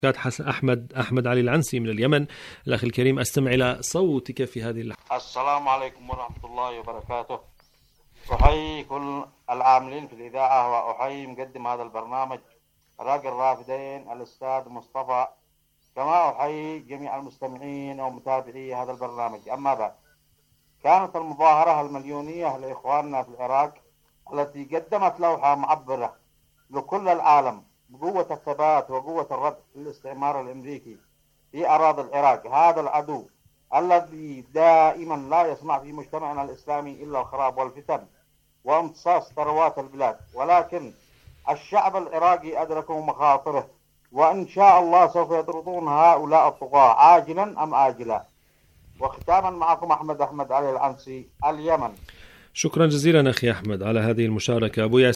أحمد علي العنسي من اليمن. الأخ الكريم، أستمع إلى صوتك في هذه اللحظة. السلام عليكم ورحمة الله وبركاته. أحيي كل العاملين في الإذاعة، وأحيي مقدم هذا البرنامج راقي الرافدين الأستاذ مصطفى، كما أحيي جميع المستمعين ومتابعي هذا البرنامج. أما بعد، كانت المظاهرة المليونية لإخواننا في العراق التي قدمت لوحة معبرة لكل العالم بقوة الثبات وقوة الرد للاستعمار الأمريكي في أراضي العراق، هذا العدو الذي دائما لا يصنع في مجتمعنا الإسلامي إلا الخراب والفتن وامتصاص ثروات البلاد، ولكن الشعب العراقي أدركوا مخاطره، وإن شاء الله سوف يطردون هؤلاء الطغاة عاجلا أم آجلا. وختاما معكم أحمد علي العنسي، اليمن. شكرا جزيلا أخي أحمد على هذه المشاركة. أبو